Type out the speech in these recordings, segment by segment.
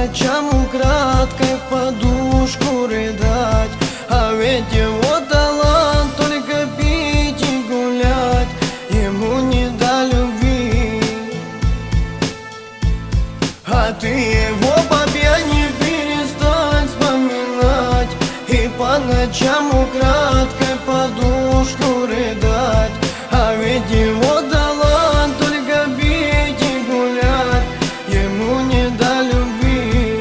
ночам украдкой в подушку рыдать. А ведь его талант только пить и гулять, ему не до любви. А ты его по пьяни перестань вспоминать и по ночам украдкой в подушку рыдать. А ведь его талант только пить и гулять, ему не до любви.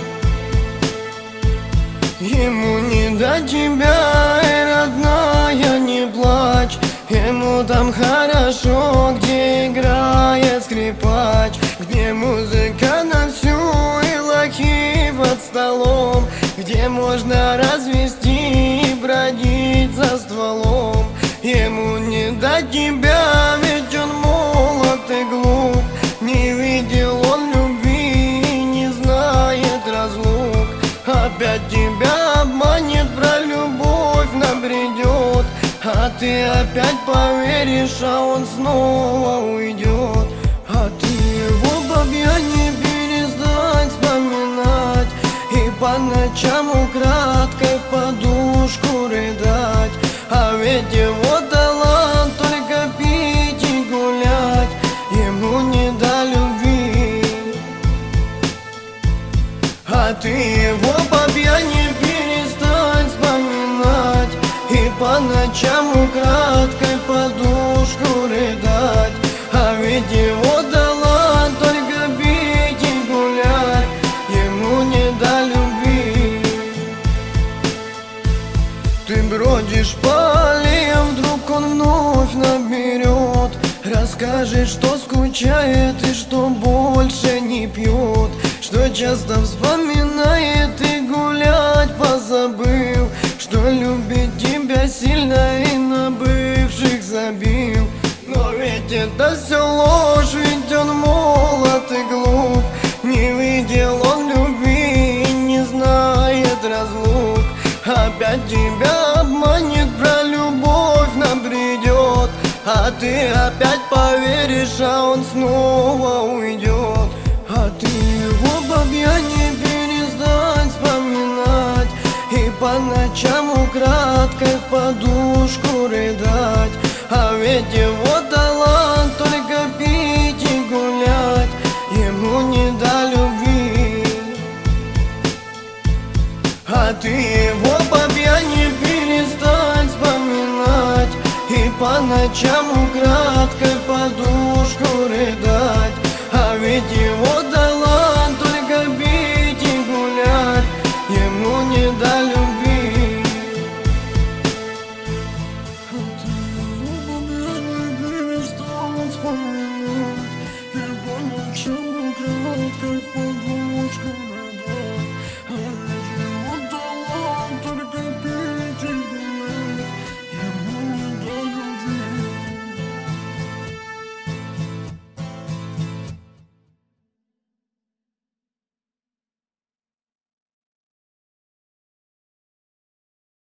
Ему не до тебя, родная, не плачь. Ему там хорошо, где играет скрипач, где музыка на всю и лохи под столом, где можно развести и бродить за стволом. Ему не до тебя, ведь он молод и глуп, не видел он любви и не знает разлук. Опять тебя обманет, про любовь набредет, а ты опять поверишь, а он снова уйдет. А ты его по пьяни перестань вспоминать и по ночам украдкой в подушку рыдать. А ведь его талант только пить и гулять, ему не до любви. А ты его по пьяни перестань вспоминать и по ночам украдкой в подушку рыдать. А ведь его талант только пить и гулять, ему не до любви. Ты бродишь по аллеям, вдруг он вновь наберет, расскажет, что скучает и что больше не пьет, что часто вспоминает и гулять позабыл, что любит тебя сильно и на бывших забил. Но ведь это все ложь, ведь он молод и глуп, не видел он любви и не знает разлук. Опять тебя обманет, про любовь набредет, а ты опять поверишь, а он снова уйдет. А ты его по пьяни перестань вспоминать и по ночам украдкой в подушку рыдать. А ведь его талант только пить и гулять, ему не до любви. А ты его по пьяни перестань вспоминать и по ночам украдкой в подушку рыдать.